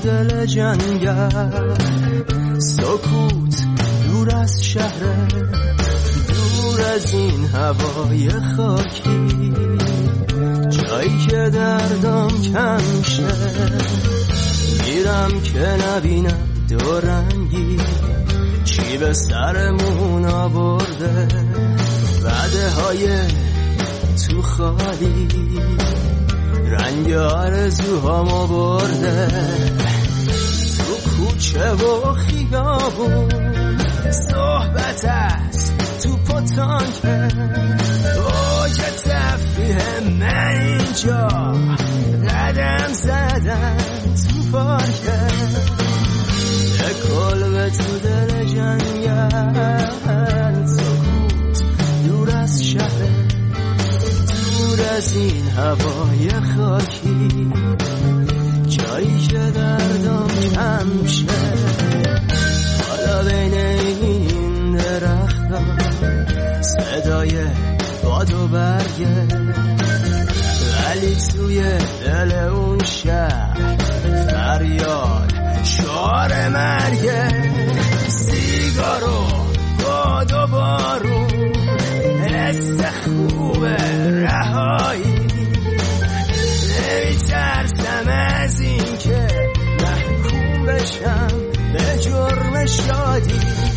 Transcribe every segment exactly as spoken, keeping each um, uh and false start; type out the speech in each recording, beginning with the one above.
دل جنگل، سکوت دور از شهر، دور از این هوای خاکی، جایی که دردم کم شه، میرم که نبینم دو رنگی چی به سرمون آورده، وعده های تو خالی رنگ آرزوهامو برده، تو کوچه و خیابون صحبت است تو پتانکه، اوج تفریح من اینجا قدم زدن تو پارکه، کلبه تو دل جنگل، سکوت دور از شهر، دور از این هوای خاکی، جایی که دردم کم شه، حالا بین این درخت‌ها صدای باد و برگه، ولی توی دل اون شهر فریاد شعار مرگه، سیگار و باد و بارون، حس خوب رهایی، نمیترسم از این که محکوم بشم به جرم شادی،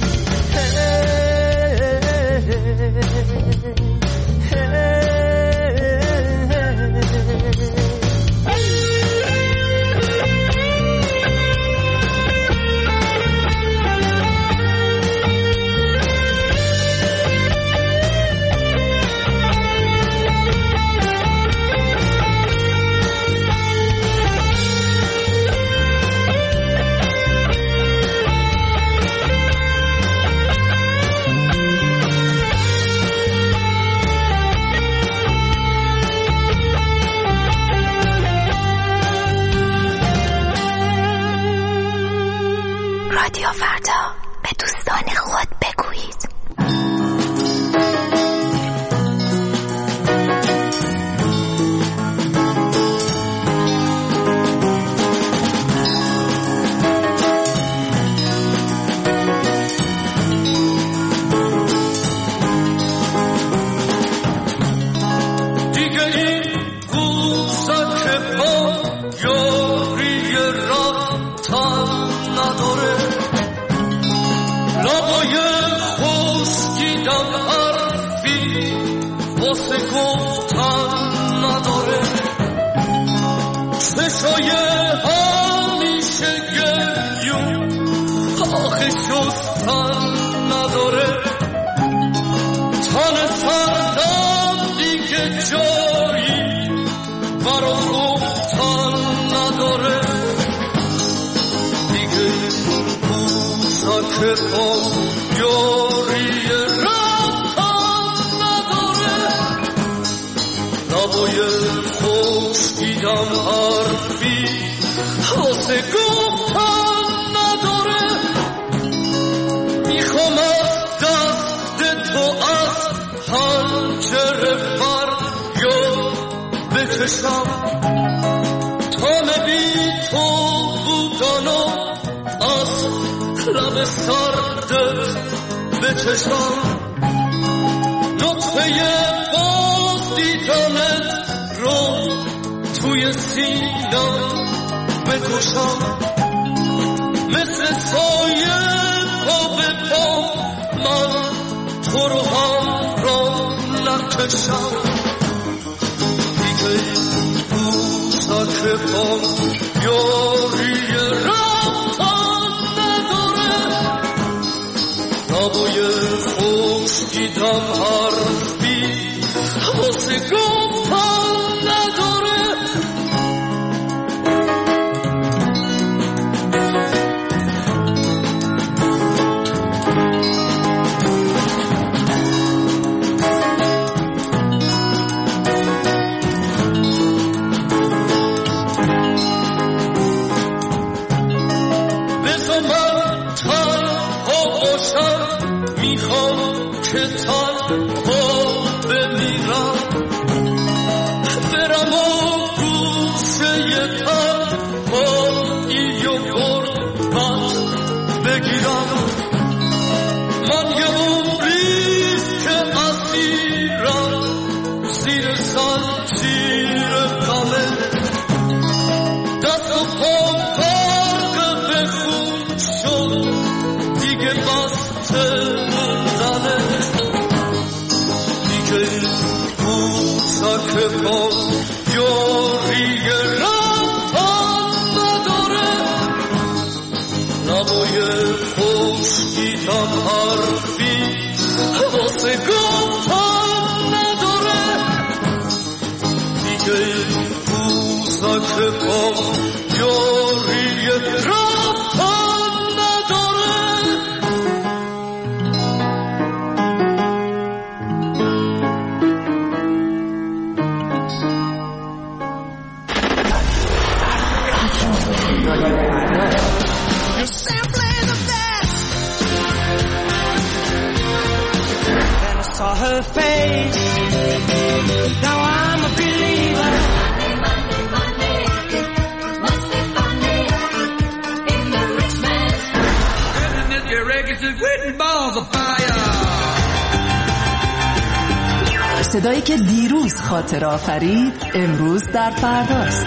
رادیو فردا، به دوستان خود بگویید. برم و گوشه تنهایی و saw her face. Now I'm a believer. Money, money, money. It must be funny in the rich man's Isn't it your records is written balls of fire? صدایی که دیروز خاطر آفرید امروز در فرداست.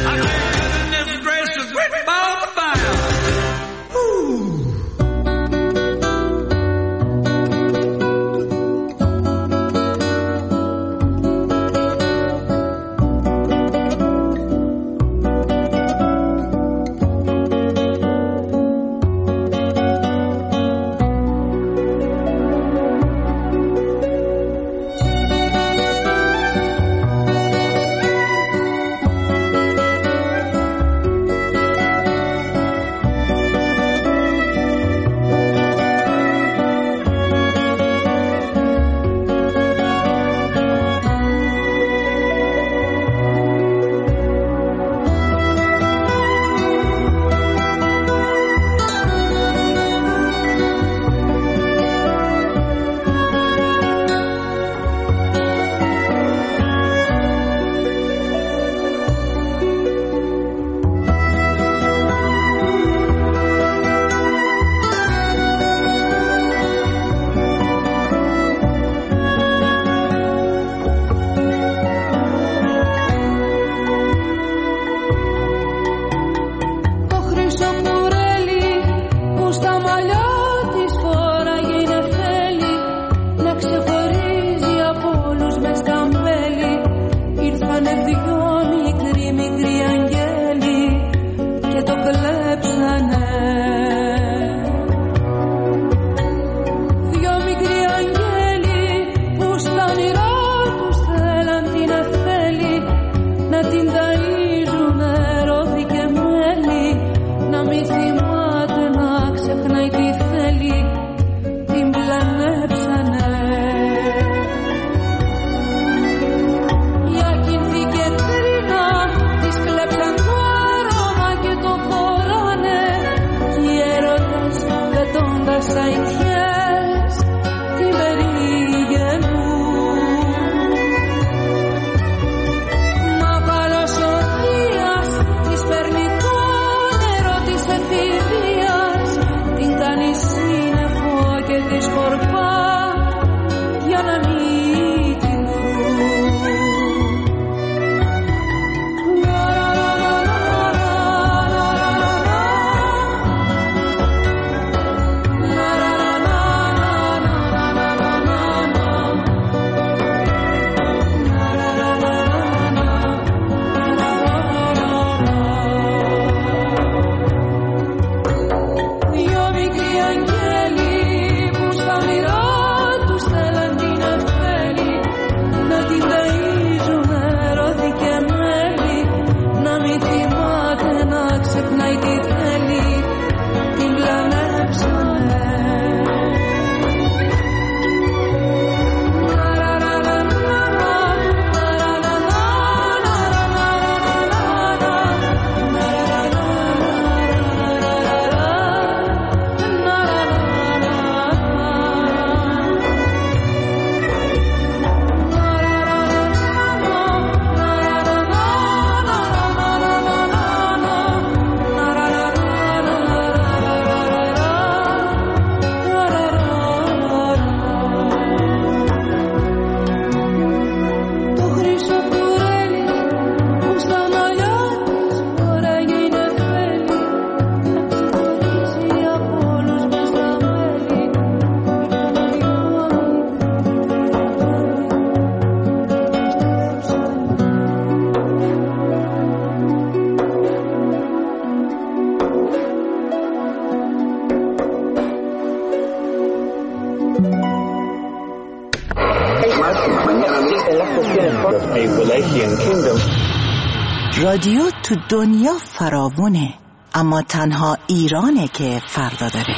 رادیو تو دنیا فراوونه، اما تنها ایرانه که فردا داره.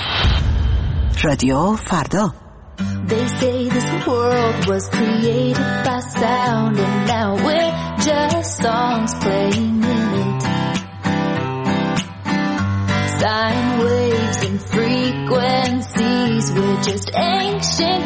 رادیو فردا. They say this world was created by sound, and now we're just songs playing in it. Sine waves and frequencies, we're just ancient